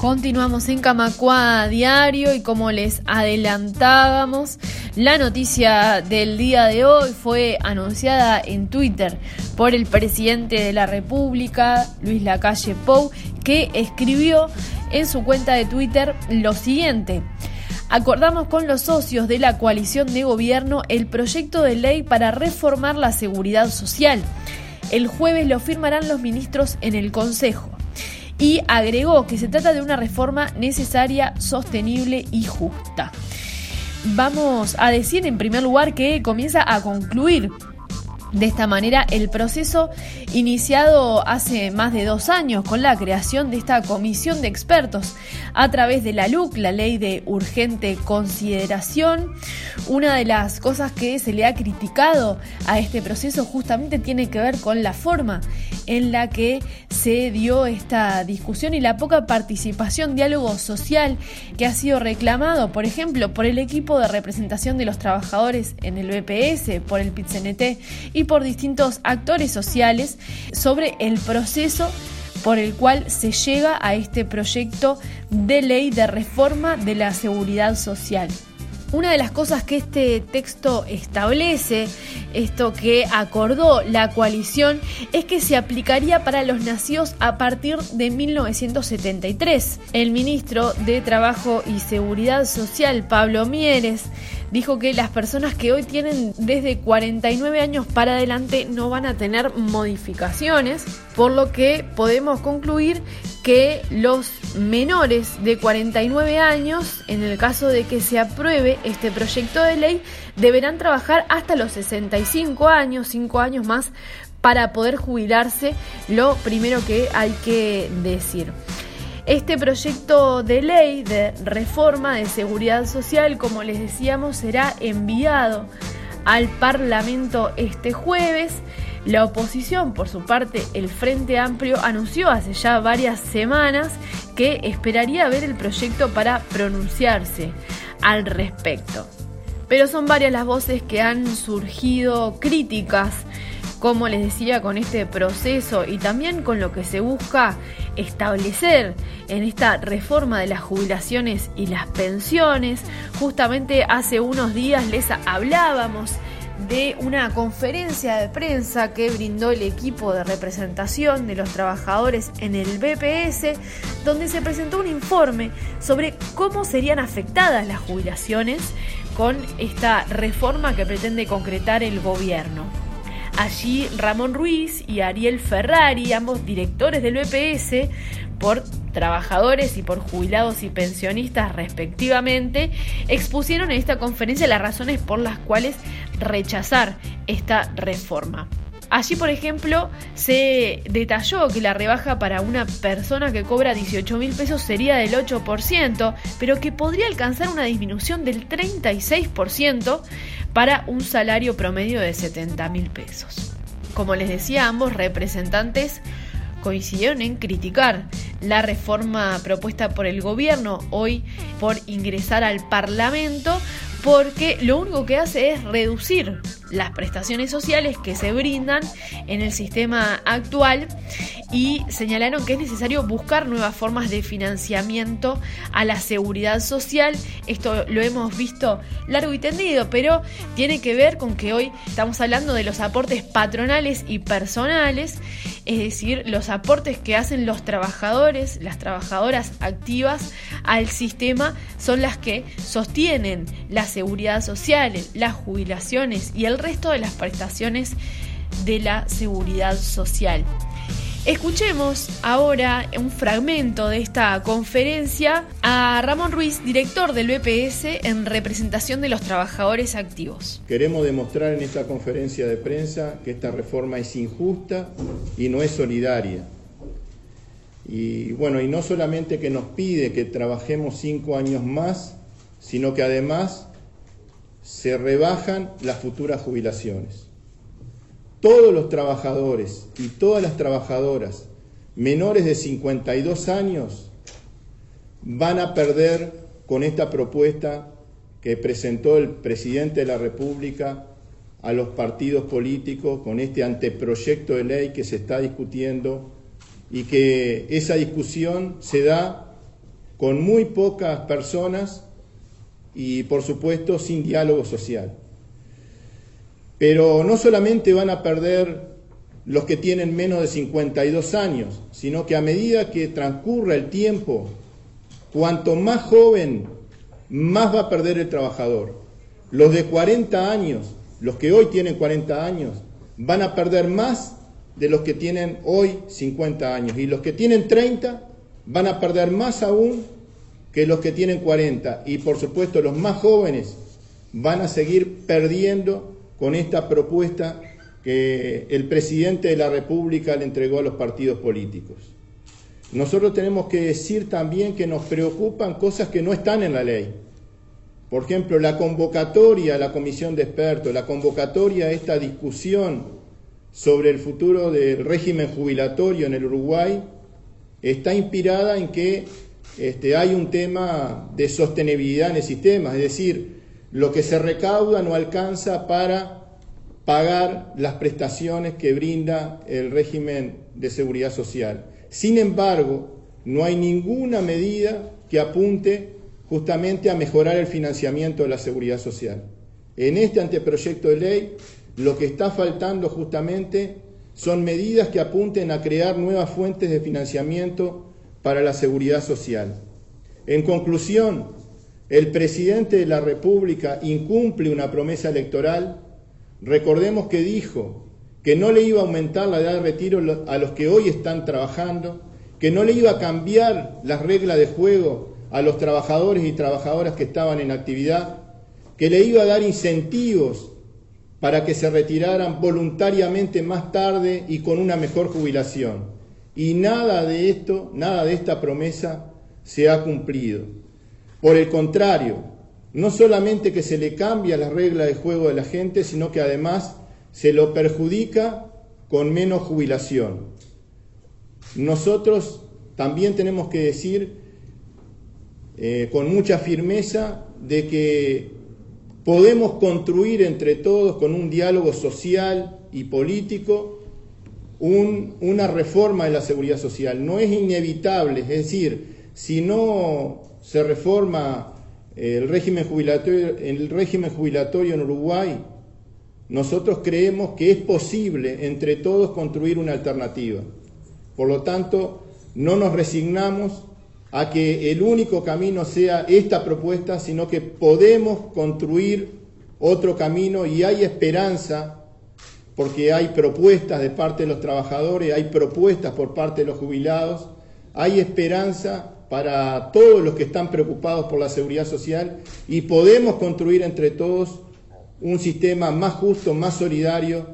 Continuamos en Camacuá Diario y como les adelantábamos, la noticia del día de hoy fue anunciada en Twitter por el presidente de la República, Luis Lacalle Pou, que escribió en su cuenta de Twitter lo siguiente: acordamos con los socios de la coalición de gobierno el proyecto de ley para reformar la seguridad social. El jueves lo firmarán los ministros en el Consejo. Y agregó que se trata de una reforma necesaria, sostenible y justa. Vamos a decir en primer lugar que comienza a concluir de esta manera el proceso iniciado hace más de 2 años con la creación de esta comisión de expertos a través de la LUC, la Ley de Urgente Consideración. Una de las cosas que se le ha criticado a este proceso justamente tiene que ver con la forma en la que se dio esta discusión y la poca participación, diálogo social que ha sido reclamado, por ejemplo, por el equipo de representación de los trabajadores en el BPS, por el PIT-CNT y por distintos actores sociales sobre el proceso por el cual se llega a este proyecto de ley de reforma de la seguridad social. Una de las cosas que este texto establece, esto que acordó la coalición, es que se aplicaría para los nacidos a partir de 1973. El ministro de Trabajo y Seguridad Social, Pablo Mieres, dijo que las personas que hoy tienen desde 49 años para adelante no van a tener modificaciones, por lo que podemos concluir que los menores de 49 años, en el caso de que se apruebe este proyecto de ley, deberán trabajar hasta los 65 años, 5 años más, para poder jubilarse, lo primero que hay que decir. Este proyecto de ley de reforma de seguridad social, como les decíamos, será enviado al Parlamento este jueves. La oposición, por su parte, el Frente Amplio, anunció hace ya varias semanas que esperaría ver el proyecto para pronunciarse al respecto. Pero son varias las voces que han surgido críticas, como les decía, con este proceso y también con lo que se busca establecer en esta reforma de las jubilaciones y las pensiones. Justamente hace unos días les hablábamos de una conferencia de prensa que brindó el equipo de representación de los trabajadores en el BPS, donde se presentó un informe sobre cómo serían afectadas las jubilaciones con esta reforma que pretende concretar el gobierno. Allí Ramón Ruiz y Ariel Ferrari, ambos directores del BPS, por trabajadores y por jubilados y pensionistas respectivamente, expusieron en esta conferencia las razones por las cuales rechazar esta reforma. Allí, por ejemplo, se detalló que la rebaja para una persona que cobra 18.000 pesos sería del 8%, pero que podría alcanzar una disminución del 36% para un salario promedio de 70.000 pesos. Como les decía, ambos representantes coincidieron en criticar la reforma propuesta por el gobierno hoy por ingresar al Parlamento, porque lo único que hace es reducir las prestaciones sociales que se brindan en el sistema actual y señalaron que es necesario buscar nuevas formas de financiamiento a la seguridad social. Esto lo hemos visto largo y tendido, pero tiene que ver con que hoy estamos hablando de los aportes patronales y personales, es decir, los aportes que hacen los trabajadores, las trabajadoras activas al sistema son las que sostienen la seguridad social, las jubilaciones y el resto de las prestaciones de la seguridad social. Escuchemos ahora un fragmento de esta conferencia a Ramón Ruiz, director del BPS en representación de los trabajadores activos. Queremos demostrar en esta conferencia de prensa que esta reforma es injusta y no es solidaria. Y bueno, y no solamente que nos pide que trabajemos 5 años más, sino que además se rebajan las futuras jubilaciones. Todos los trabajadores y todas las trabajadoras menores de 52 años van a perder con esta propuesta que presentó el presidente de la República a los partidos políticos, con este anteproyecto de ley que se está discutiendo y que esa discusión se da con muy pocas personas y, por supuesto, sin diálogo social. Pero no solamente van a perder los que tienen menos de 52 años, sino que a medida que transcurra el tiempo, cuanto más joven, más va a perder el trabajador. Los de 40 años, los que hoy tienen 40 años, van a perder más de los que tienen hoy 50 años. Y los que tienen 30 van a perder más aún que los que tienen 40. Y por supuesto los más jóvenes van a seguir perdiendo con esta propuesta que el presidente de la República le entregó a los partidos políticos. Nosotros tenemos que decir también que nos preocupan cosas que no están en la ley. Por ejemplo, la convocatoria a la comisión de expertos, la convocatoria a esta discusión sobre el futuro del régimen jubilatorio en el Uruguay, está inspirada en que hay un tema de sostenibilidad en el sistema, es decir, lo que se recauda no alcanza para pagar las prestaciones que brinda el régimen de seguridad social. Sin embargo, no hay ninguna medida que apunte justamente a mejorar el financiamiento de la seguridad social. En este anteproyecto de ley, lo que está faltando justamente son medidas que apunten a crear nuevas fuentes de financiamiento para la seguridad social. En conclusión, el presidente de la República incumple una promesa electoral. Recordemos que dijo que no le iba a aumentar la edad de retiro a los que hoy están trabajando, que no le iba a cambiar las reglas de juego a los trabajadores y trabajadoras que estaban en actividad, que le iba a dar incentivos para que se retiraran voluntariamente más tarde y con una mejor jubilación. Y nada de esto, nada de esta promesa se ha cumplido. Por el contrario, no solamente que se le cambia las reglas de juego de la gente, sino que además se lo perjudica con menos jubilación. Nosotros también tenemos que decir con mucha firmeza de que podemos construir entre todos, con un diálogo social y político, una reforma de la seguridad social. No es inevitable, es decir, si no se reforma el régimen jubilatorio en Uruguay, nosotros creemos que es posible entre todos construir una alternativa. Por lo tanto, no nos resignamos a que el único camino sea esta propuesta, sino que podemos construir otro camino y hay esperanza, porque hay propuestas de parte de los trabajadores, hay propuestas por parte de los jubilados, hay esperanza para todos los que están preocupados por la seguridad social y podemos construir entre todos un sistema más justo, más solidario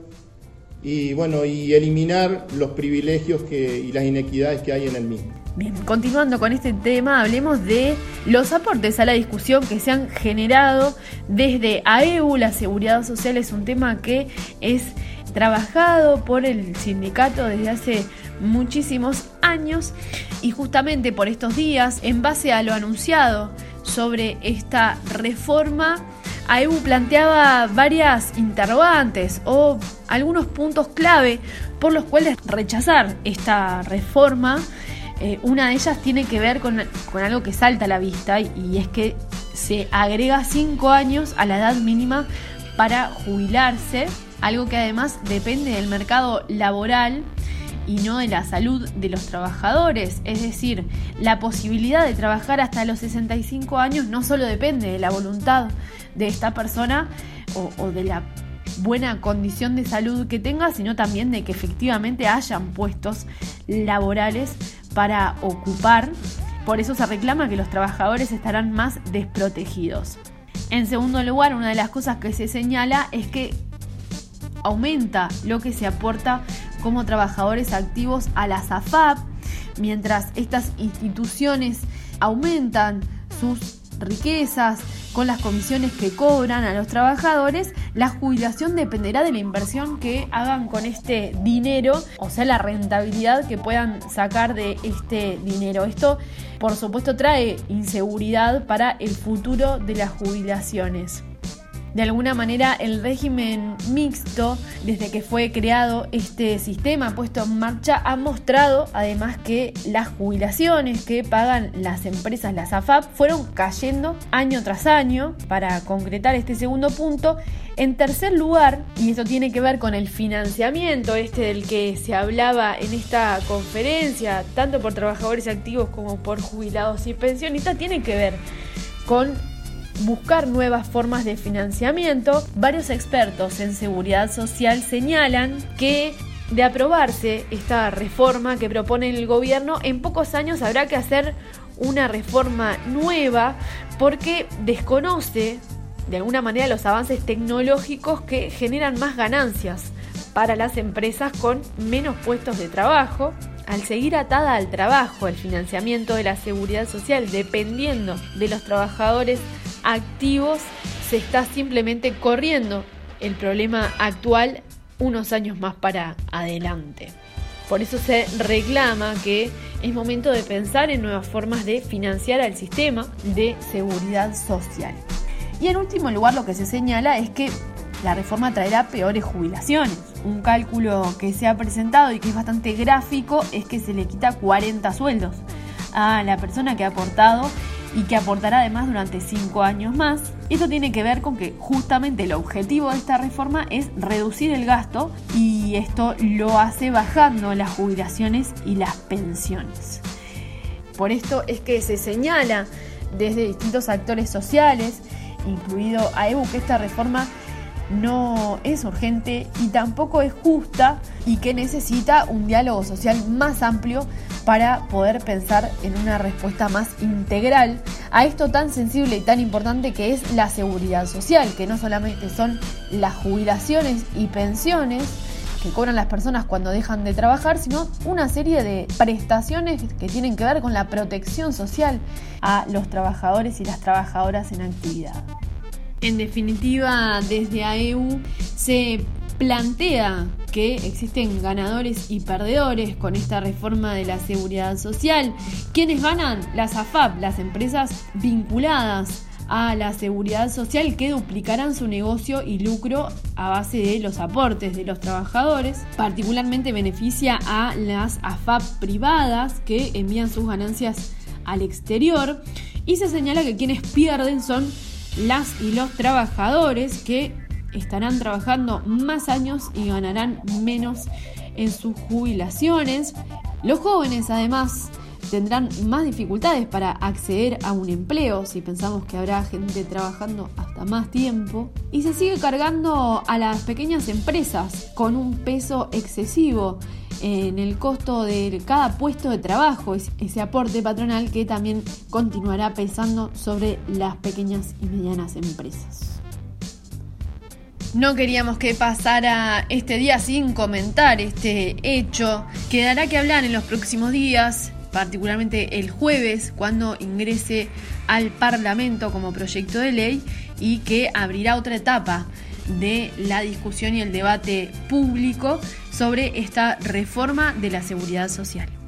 y eliminar los privilegios y las inequidades que hay en el mismo. Bien, continuando con este tema, hablemos de los aportes a la discusión que se han generado desde AEU. La seguridad social es un tema que es trabajado por el sindicato desde hace muchísimos años y justamente por estos días, en base a lo anunciado sobre esta reforma, AEU planteaba varias interrogantes o algunos puntos clave por los cuales rechazar esta reforma. Una de ellas tiene que ver con algo que salta a la vista y es que se agrega 5 años a la edad mínima para jubilarse, algo que además depende del mercado laboral y no de la salud de los trabajadores. Es decir, la posibilidad de trabajar hasta los 65 años no solo depende de la voluntad de esta persona o de la buena condición de salud que tenga, sino también de que efectivamente hayan puestos laborales para ocupar. Por eso se reclama que los trabajadores estarán más desprotegidos. En segundo lugar, una de las cosas que se señala es que aumenta lo que se aporta como trabajadores activos a la SAFAP, mientras estas instituciones aumentan sus riquezas con las comisiones que cobran a los trabajadores. La jubilación dependerá de la inversión que hagan con este dinero, o sea, la rentabilidad que puedan sacar de este dinero. Esto, por supuesto, trae inseguridad para el futuro de las jubilaciones. De alguna manera el régimen mixto, desde que fue creado este sistema puesto en marcha, ha mostrado además que las jubilaciones que pagan las empresas, las AFAP, fueron cayendo año tras año. Para concretar este segundo punto, en tercer lugar, y esto tiene que ver con el financiamiento del que se hablaba en esta conferencia, tanto por trabajadores activos como por jubilados y pensionistas, tiene que ver con buscar nuevas formas de financiamiento. Varios expertos en seguridad social señalan que de aprobarse esta reforma que propone el gobierno, en pocos años habrá que hacer una reforma nueva porque desconoce de alguna manera los avances tecnológicos que generan más ganancias para las empresas con menos puestos de trabajo. Al seguir atada al trabajo el financiamiento de la seguridad social dependiendo de los trabajadores activos, se está simplemente corriendo el problema actual unos años más para adelante. Por eso se reclama que es momento de pensar en nuevas formas de financiar al sistema de seguridad social. Y en último lugar, lo que se señala es que la reforma traerá peores jubilaciones. Un cálculo que se ha presentado y que es bastante gráfico es que se le quita 40 sueldos a la persona que ha aportado y que aportará además durante 5 años más. Esto tiene que ver con que justamente el objetivo de esta reforma es reducir el gasto y esto lo hace bajando las jubilaciones y las pensiones. Por esto es que se señala desde distintos actores sociales, incluido AEBU, que esta reforma no es urgente y tampoco es justa y que necesita un diálogo social más amplio para poder pensar en una respuesta más integral a esto tan sensible y tan importante que es la seguridad social, que no solamente son las jubilaciones y pensiones que cobran las personas cuando dejan de trabajar, sino una serie de prestaciones que tienen que ver con la protección social a los trabajadores y las trabajadoras en actividad. En definitiva, desde AEBU se plantea que existen ganadores y perdedores con esta reforma de la seguridad social. ¿Quiénes ganan? Las AFAP, las empresas vinculadas a la seguridad social, que duplicarán su negocio y lucro a base de los aportes de los trabajadores. Particularmente beneficia a las AFAP privadas que envían sus ganancias al exterior, y se señala que quienes pierden son las y los trabajadores, que estarán trabajando más años y ganarán menos en sus jubilaciones. Los jóvenes además tendrán más dificultades para acceder a un empleo, si pensamos que habrá gente trabajando hasta más tiempo, y se sigue cargando a las pequeñas empresas con un peso excesivo en el costo de cada puesto de trabajo, ese aporte patronal que también continuará pesando sobre las pequeñas y medianas empresas. No queríamos que pasara este día sin comentar este hecho. Quedará que hablar en los próximos días, particularmente el jueves, cuando ingrese al Parlamento como proyecto de ley y que abrirá otra etapa de la discusión y el debate público sobre esta reforma de la seguridad social.